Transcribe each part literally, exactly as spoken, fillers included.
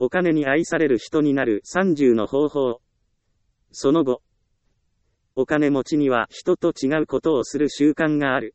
お金に愛される人になるさんじゅうの方法。その後、お金持ちには人と違うことをする習慣がある。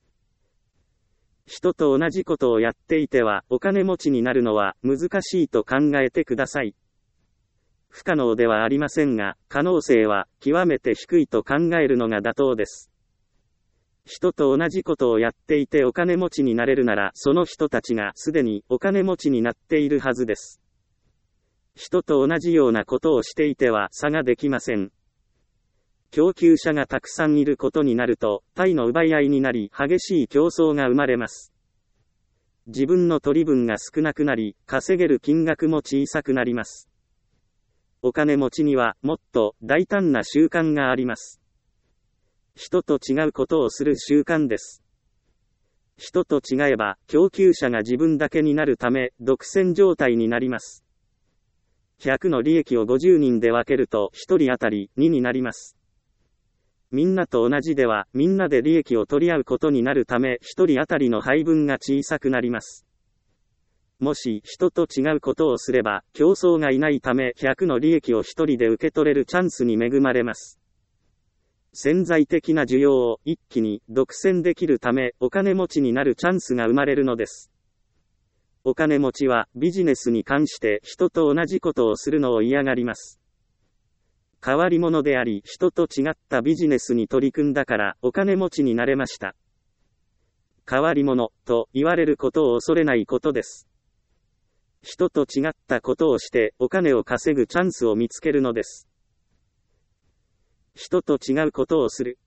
人と同じことをやっていてはお金持ちになるのは難しいと考えてください。不可能ではありませんが、可能性は極めて低いと考えるのが妥当です。人と同じことをやっていてお金持ちになれるなら、その人たちがすでにお金持ちになっているはずです。人と同じようなことをしていては差ができません。供給者がたくさんいることになると、他意の奪い合いになり、激しい競争が生まれます。自分の取り分が少なくなり、稼げる金額も小さくなります。お金持ちにはもっと大胆な習慣があります。人と違うことをする習慣です。人と違えば、供給者が自分だけになるため、独占状態になります。ひゃくの利益をごじゅうにんで分けると、ひとり当たりにになります。みんなと同じでは、みんなで利益を取り合うことになるため、ひとり当たりの配分が小さくなります。もし、人と違うことをすれば、競争がいないため、ひゃくの利益をひとりで受け取れるチャンスに恵まれます。潜在的な需要を一気に独占できるため、お金持ちになるチャンスが生まれるのです。お金持ちはビジネスに関して人と同じことをするのを嫌がります。変わり者であり、人と違ったビジネスに取り組んだからお金持ちになれました。変わり者と言われることを恐れないことです。人と違ったことをしてお金を稼ぐチャンスを見つけるのです。人と違うことをする。